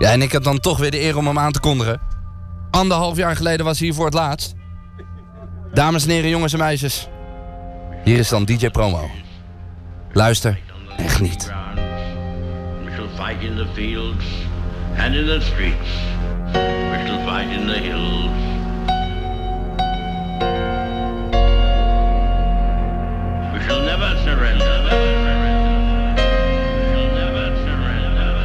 Ja, en ik heb dan toch weer de eer om hem aan te kondigen. 1,5 jaar geleden was hij hier voor het laatst. Dames en heren, jongens en meisjes. Hier is dan DJ Promo. Luister en geniet. We shall fight in the fields and in the streets. We shall fight in the hills. We shall never surrender. We shall never surrender.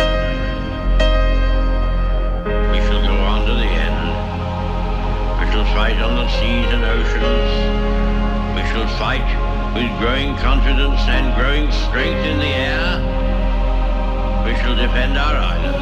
We shall go on to the end. We shall fight on the seas and oceans. We shall fight with growing confidence and growing strength in the air. We shall defend our island.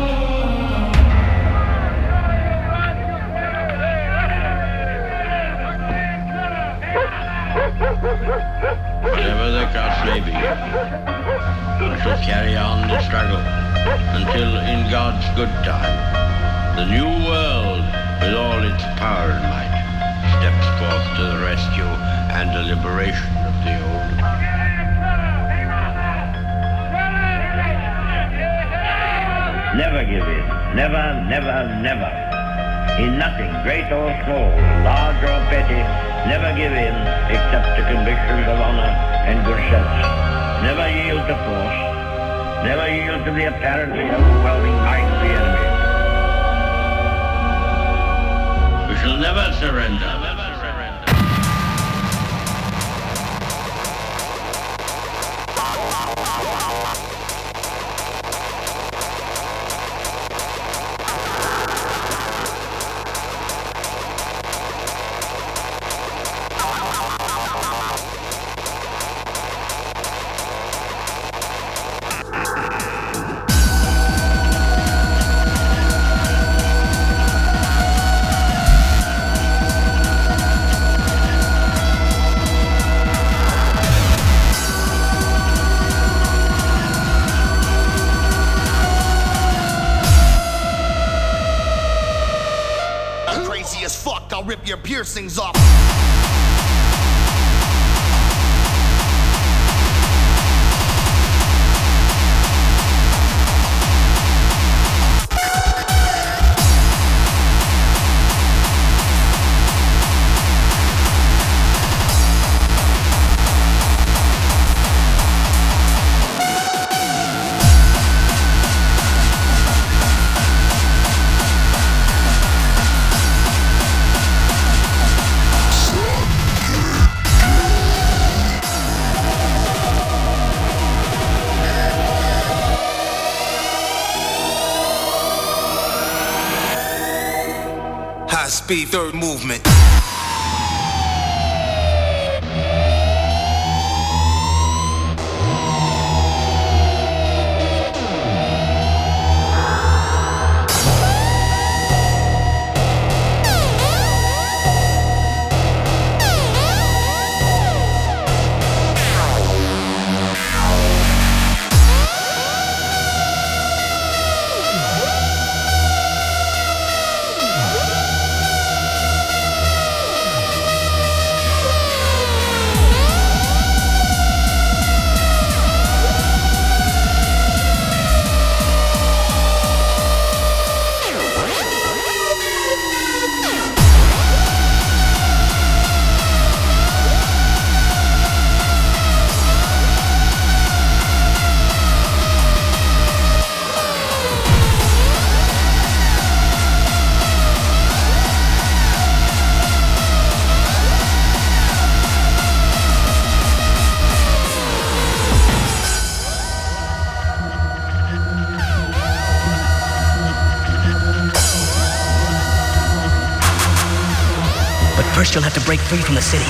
Whatever the cost may be, we shall carry on the struggle until, in God's good time, the new world, with all its power and might, steps forth to the rescue and the liberation of the old. Never give in. Never, never, never. In nothing, great or small, large or petty, never give in except to convictions of honor and good sense. Never yield to force. Never yield to the apparently overwhelming might of the enemy. We shall never surrender. Rip your piercings off. Speed, third movement. First, you'll have to break free from the city.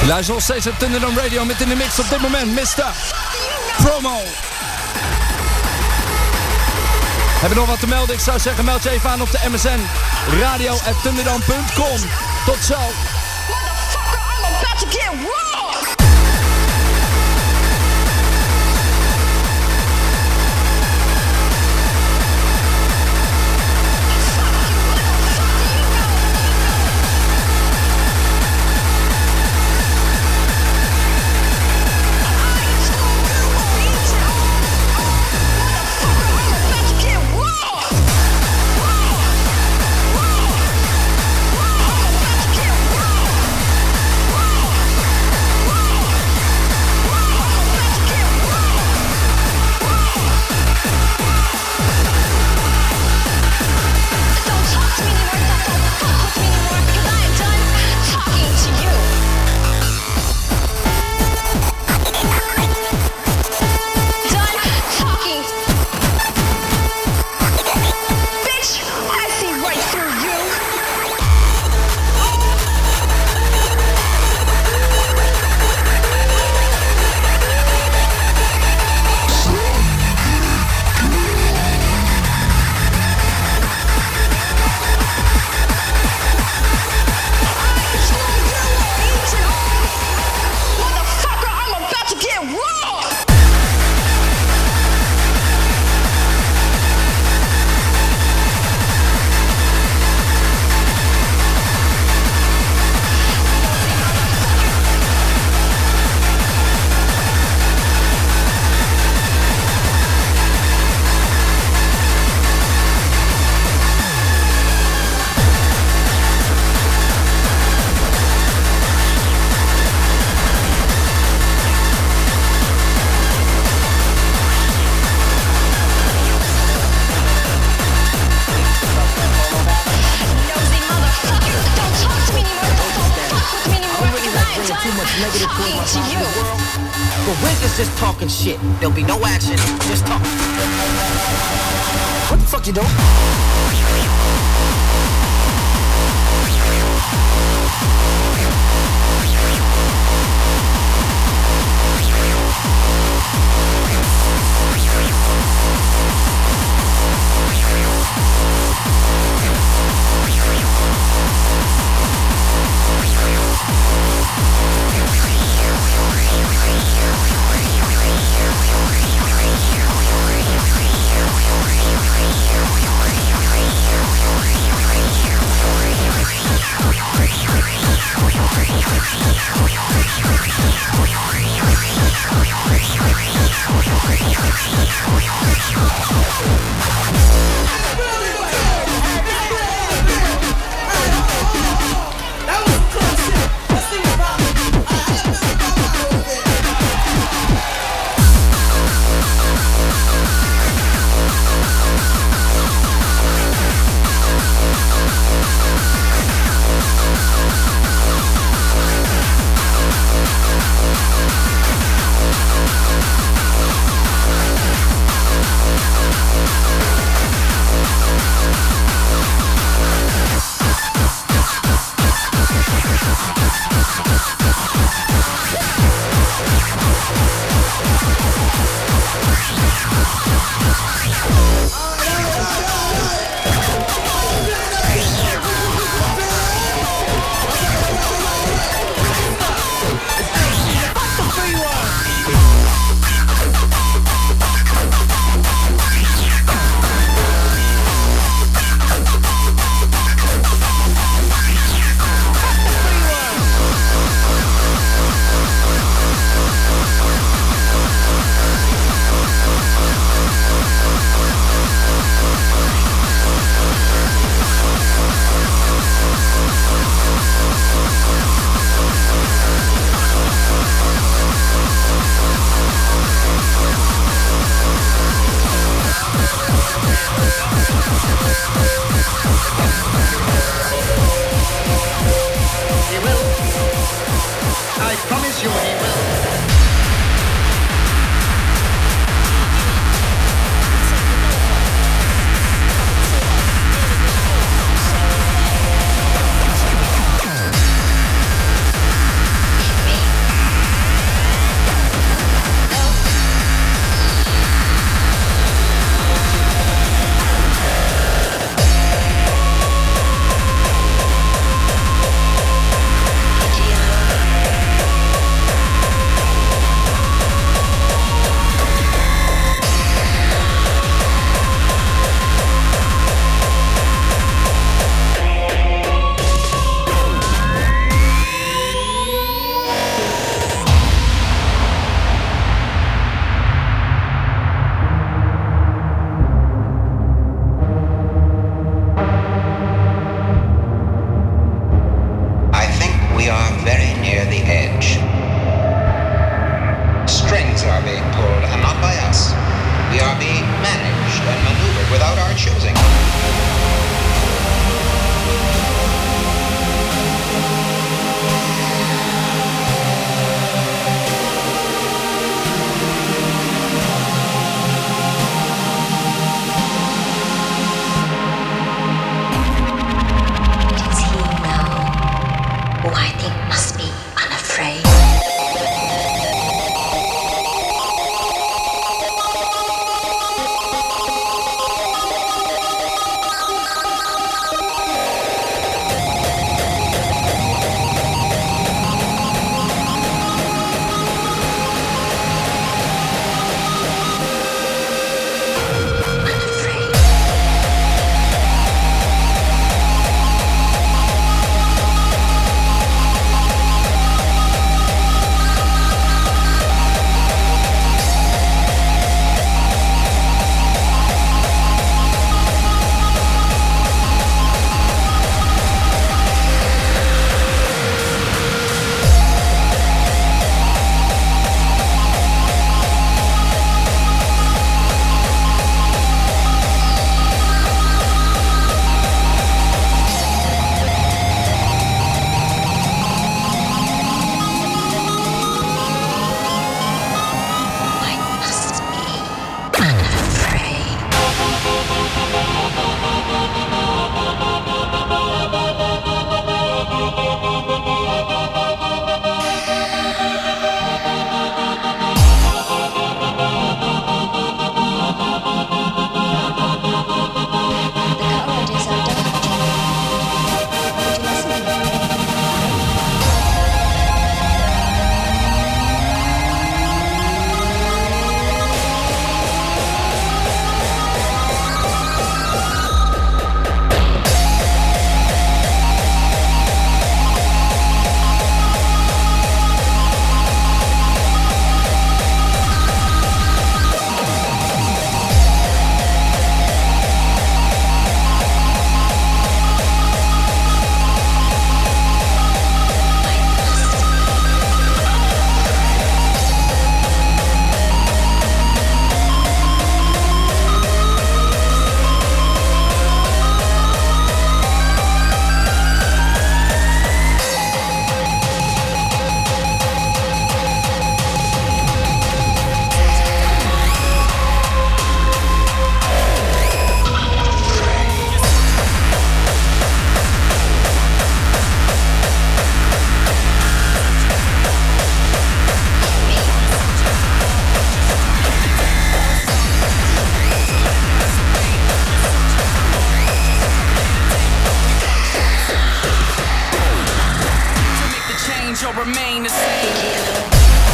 Je luistert nog steeds naar Thunderdome Radio met in de mix op dit moment Mr. Promo. Heb je nog wat te melden? Ik zou zeggen, meld je even aan op de MSN radio@thunderdome.com. Tot zo. Motherfucker, I'm about to get raw! Shit, there'll be no action, just talk. What the fuck you doing? managed and maneuvered without our choosing. Does he know why they must be unafraid? Remain the same.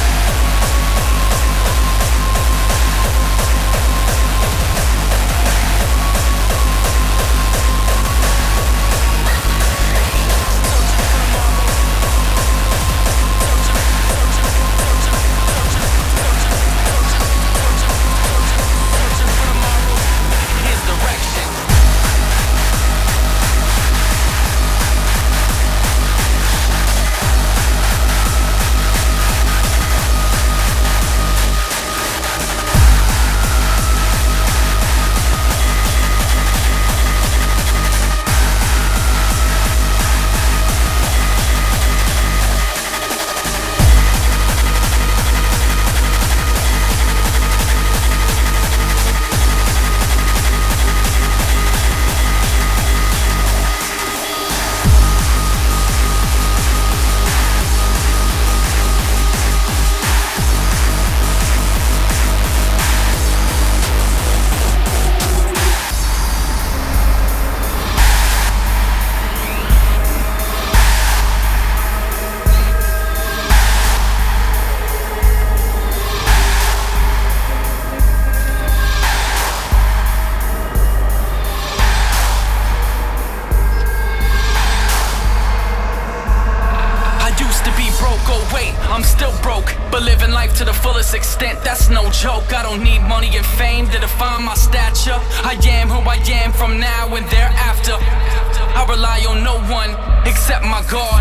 I'm still broke, but living life to the fullest extent, that's no joke. I don't need money and fame to define my stature. I am who I am from now and thereafter. I rely on no one except my God to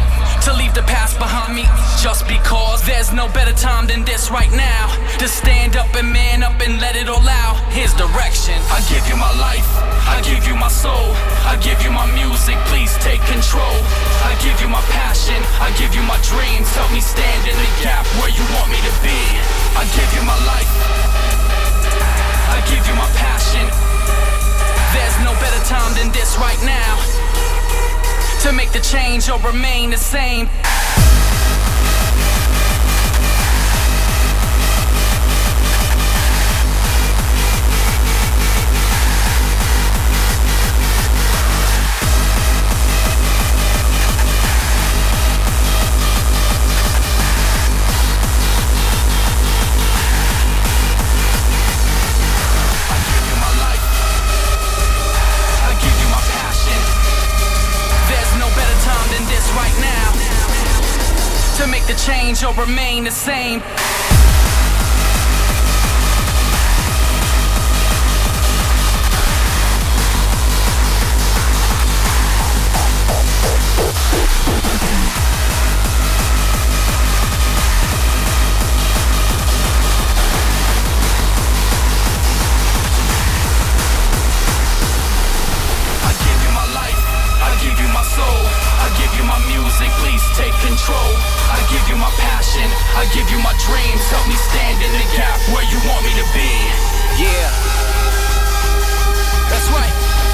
to leave the past behind me, just because there's no better time than this right now, to stand up and man up and let it all out. Here's direction. I give you my life, I give you my soul, I give you my music, please take control. I give you my passion, I give you my dreams, help me stand in the gap where you want me to be. I give you my life, I give you my passion. There's no better time than this right now, to make the change or remain the same. Right now, to make the change or remain the same. I give you my life, I give you my soul, I give you my music, please take control. I give you my passion, I give you my dreams, help me stand in the gap where you want me to be. Yeah, that's right.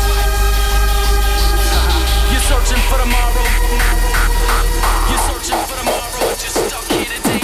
You're searching for tomorrow, you're searching for tomorrow, just stuck here today.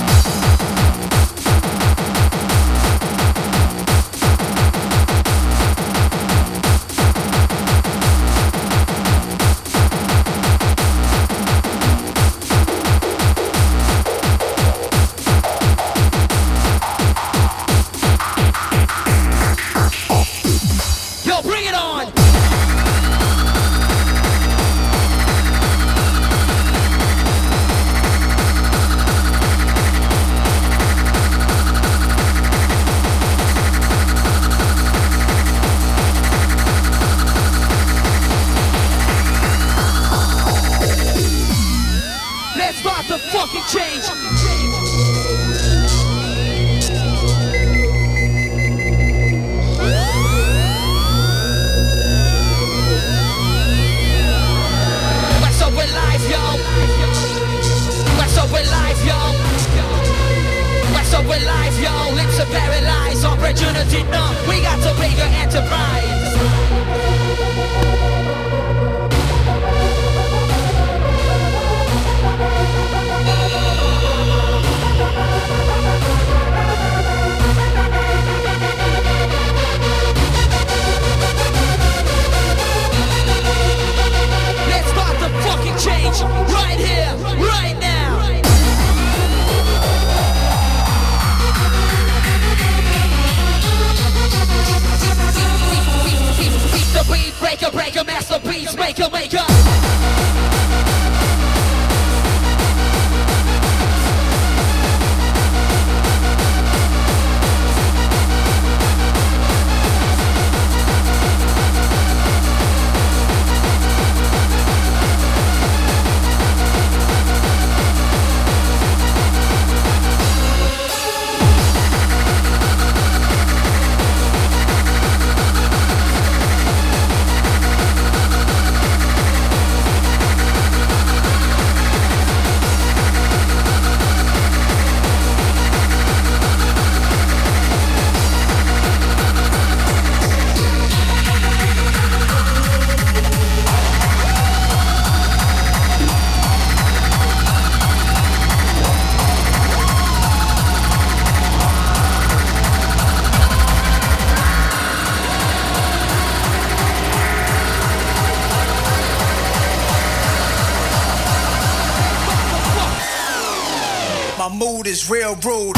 Mood is real rude.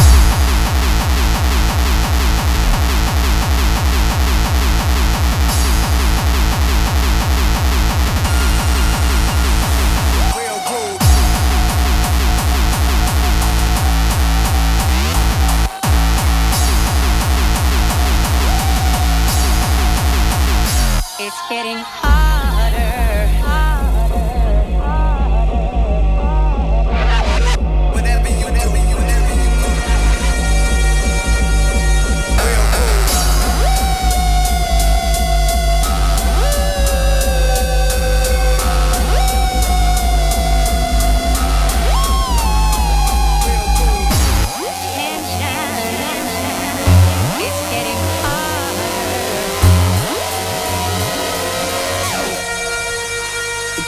It's getting harder, harder, harder.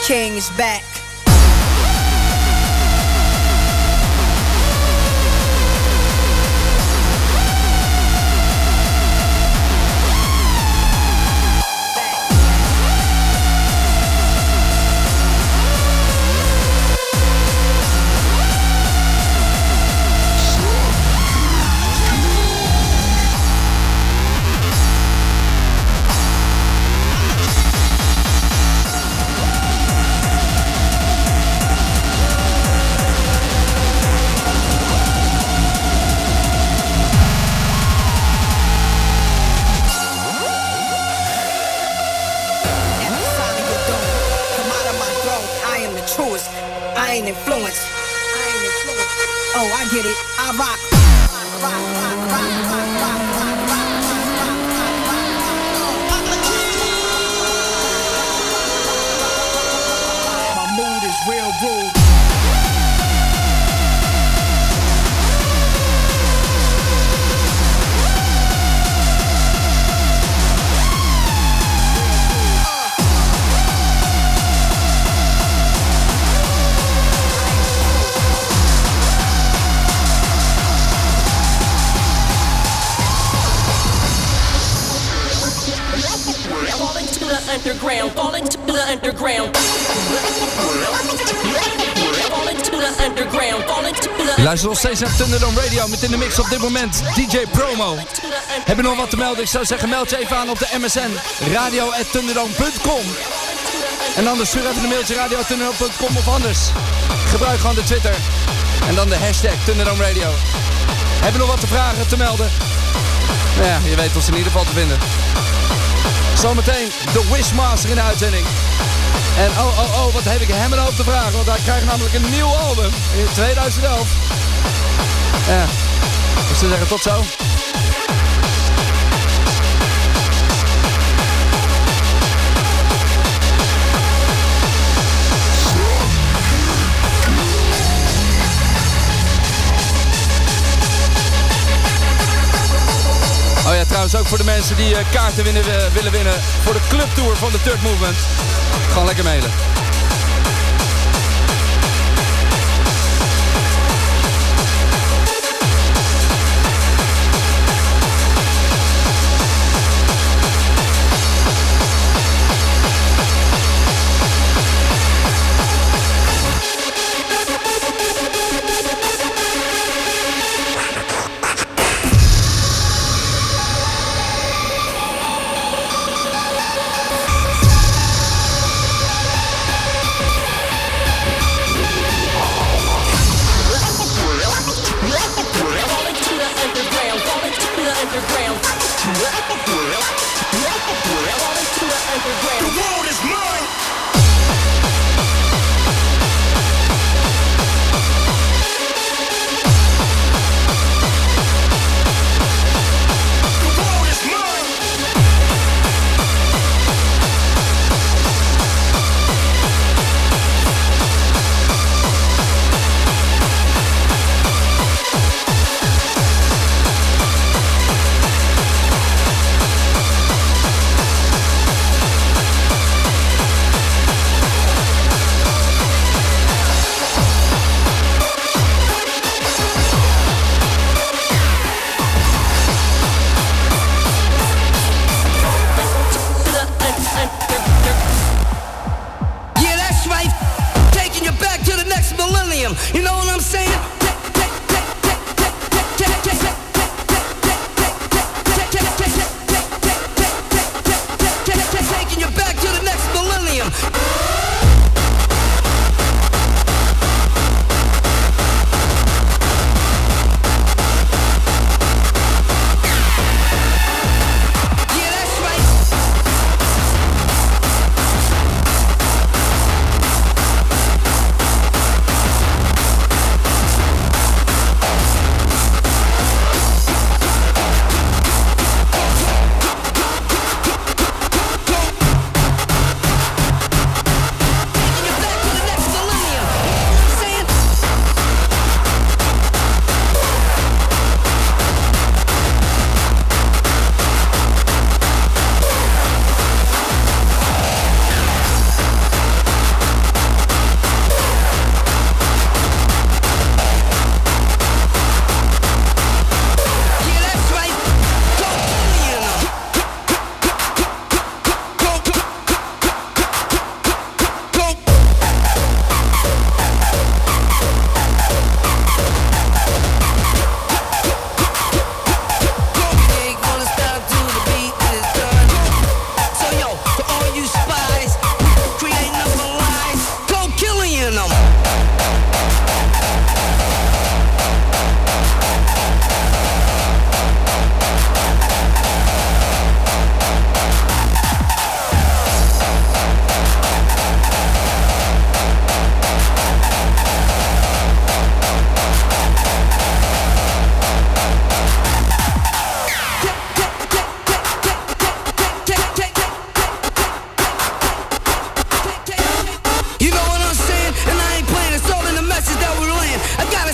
King is back. I ain't influenced. Oh, I get it. I rock. My mood is real rude. Underground, falling to the underground. Falling to the underground, falling to the. Je luistert nog steeds naar Thunderdome Radio met in de mix op dit moment DJ Promo. Heb je nog wat te melden? Ik zou zeggen, meld je even aan op de MSN radio@thunderdome.com. En anders stuur even een mailtje radio@thunderdome.com of anders. Gebruik gewoon de Twitter. En dan de hashtag Thunderdome Radio. Heb je nog wat te vragen, te melden? Nou ja, je weet ons in ieder geval te vinden. Zometeen de Wishmaster in de uitzending. En wat heb ik hem een hoop te vragen. Want hij krijgt namelijk een nieuw album in 2011. Ja, ik zou zeggen tot zo. Oh ja, trouwens ook voor de mensen die kaarten willen winnen voor de clubtour van de Third Movement. Gewoon lekker mailen. You know what I'm saying? Taking you back to the next millennium.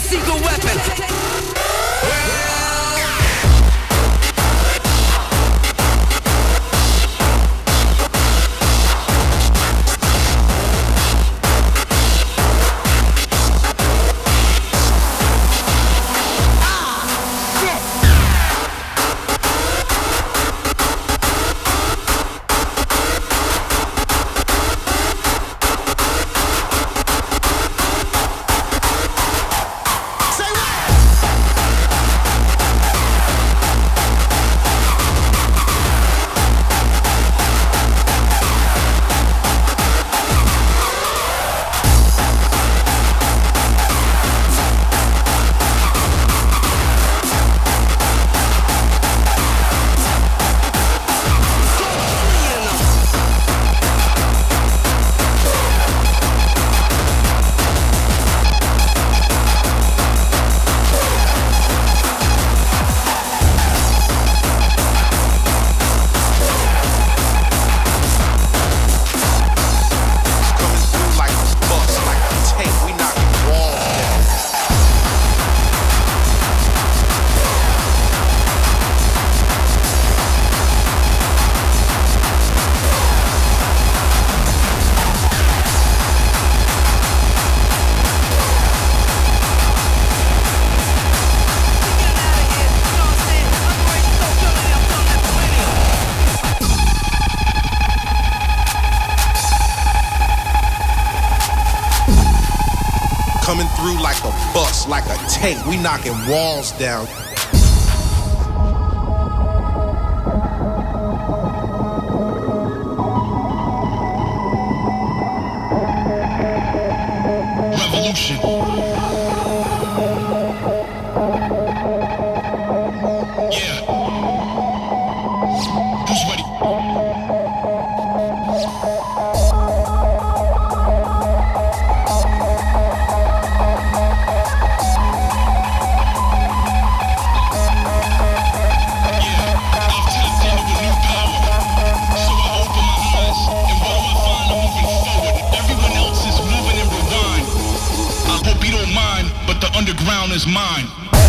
secret weapon. Coming through like a bus, like a tank, we knocking walls down. Revolution. Yeah. Who's ready? But the underground is mine.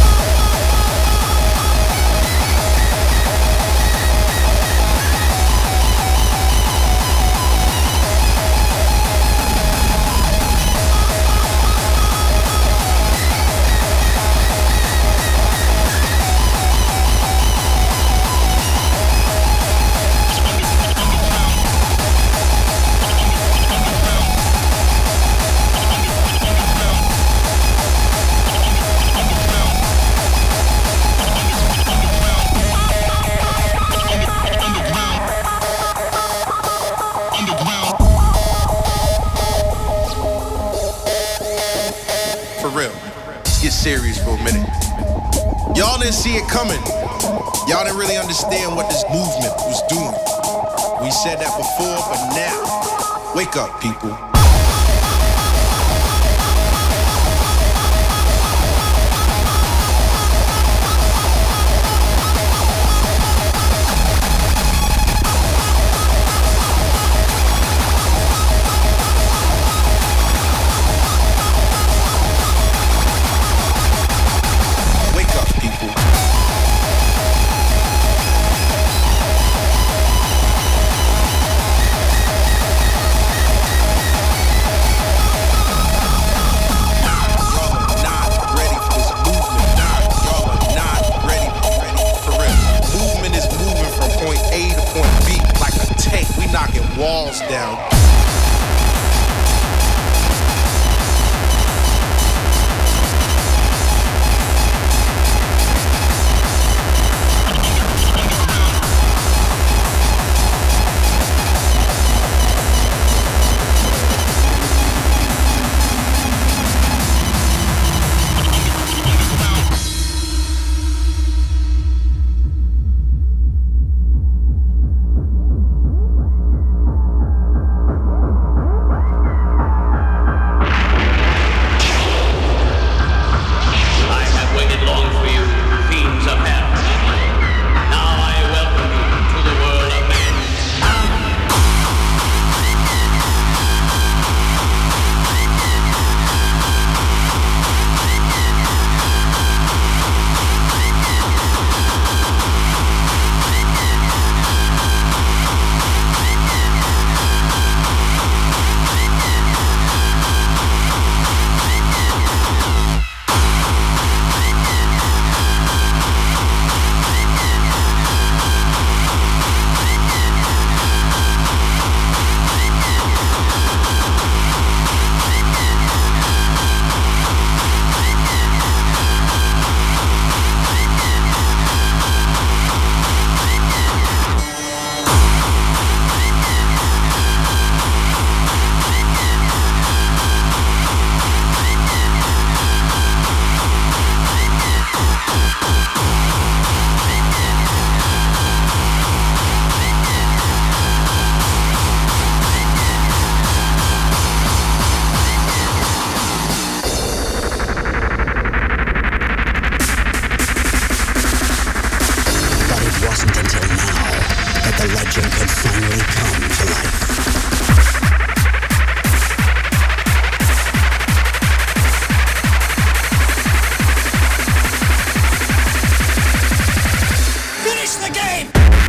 For real, let's get serious for a minute. Y'all didn't see it coming. Y'all didn't really understand what this movement was doing. We said that before, but now, wake up, people. Walls down. finally come to life. Finish the game!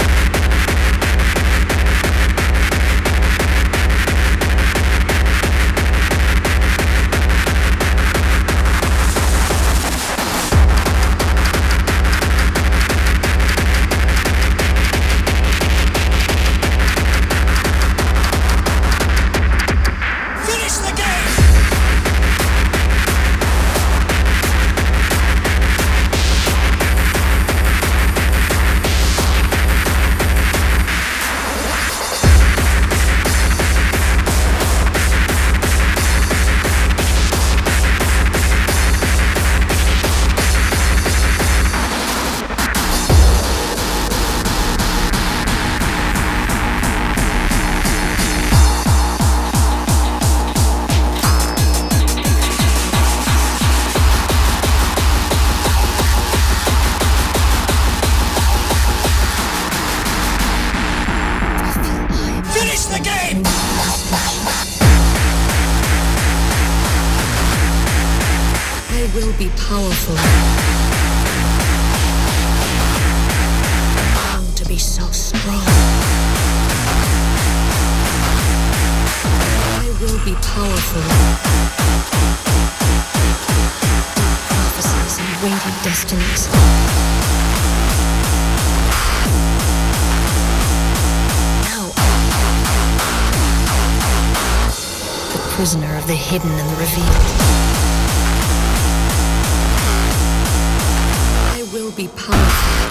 Powerful. How to be so strong. I will be powerful. Deep prophecies and weighty destinies. Now, the prisoner of the hidden and the revealed. Will be powerful.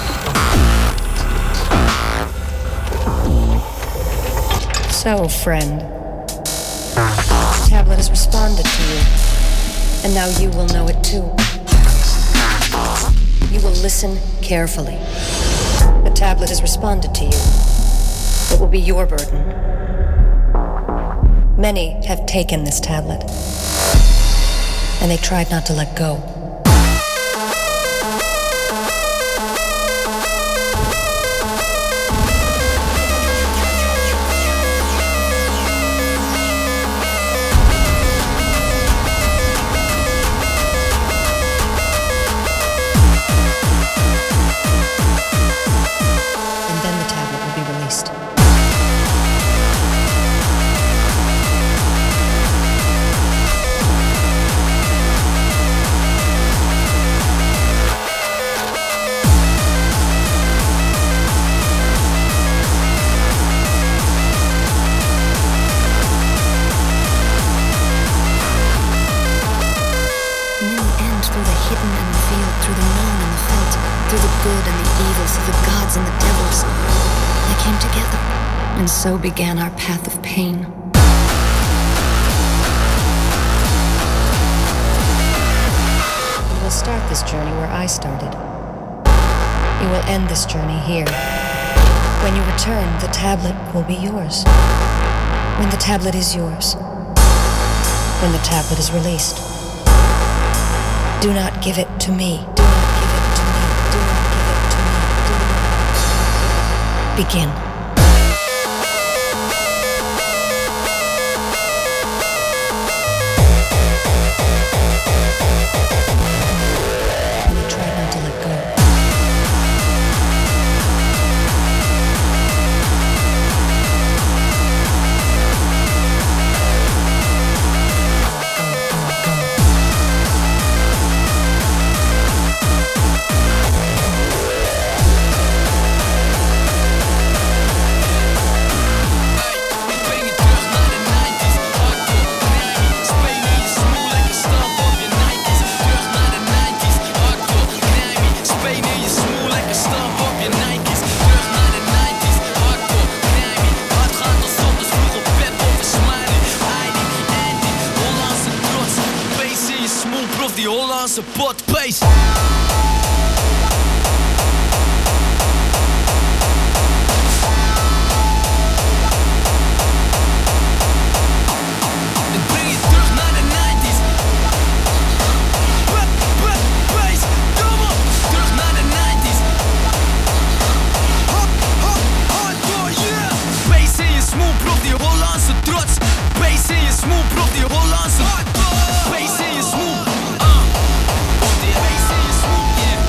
So, friend, the tablet has responded to you, and now you will know it too. You will listen carefully. The tablet has responded to you. It will be your burden. Many have taken this tablet, and they tried not to let go. So began our path of pain. You will start this journey where I started. You will end this journey here. When you return, the tablet will be yours. When the tablet is yours. When the tablet is released. Do not give it to me. Do not give it to me. Do not give it to me. Do not. Begin. Pot pace. Terug naar de 90s. Hardcore, yeah. brok, die Hollandse trots. Bass in je smoel, brok, die Hollandse. Bass in je smoel. Brok, die bass in je smoel, yeah.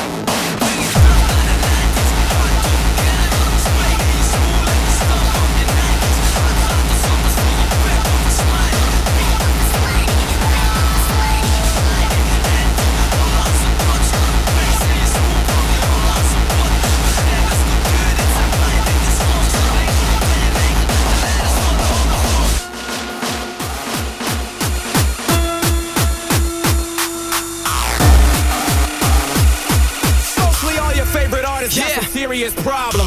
That's a serious problem.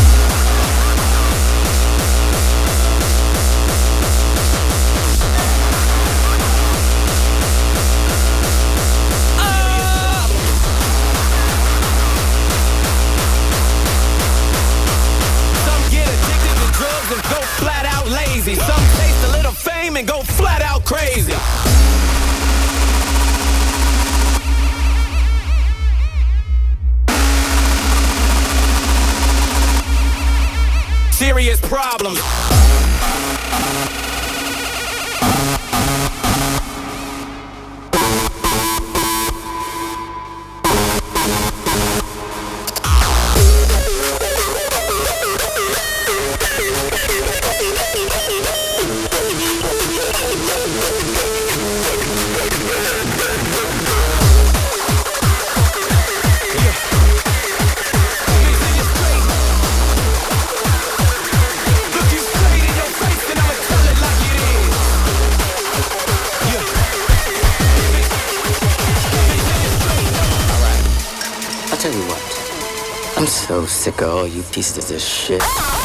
Some get addicted to drugs and go flat out lazy. Some taste a little fame and go flat out crazy. Serious problems. Tell you what, I'm so sick of all you pieces of shit.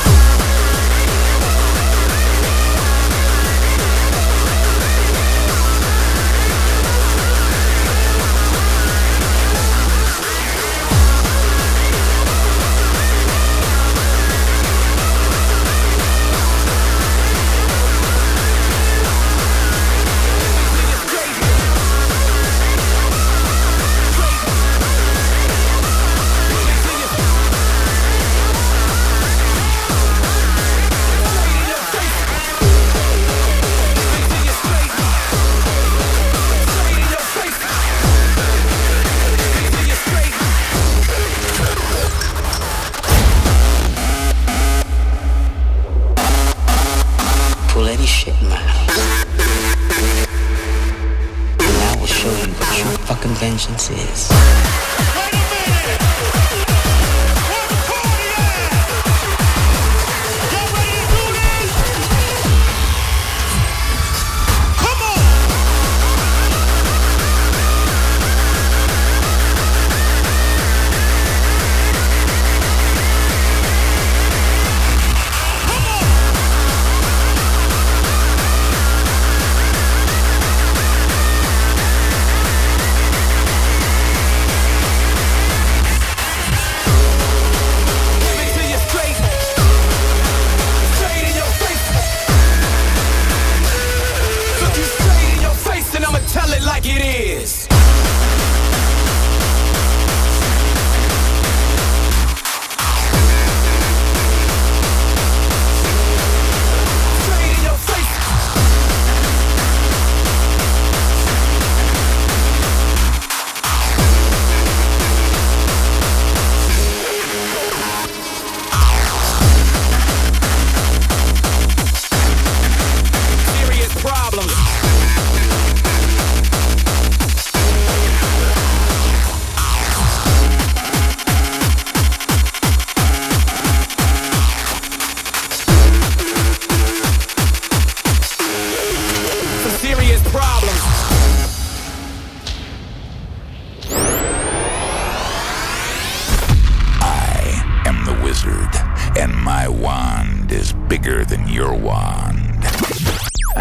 Pull any shit in my house. And I will show you what true fucking vengeance is. Tell it like it is. Straight in your face. Serious problems. Serious problems. I am the wizard, and my wand is bigger than your wand.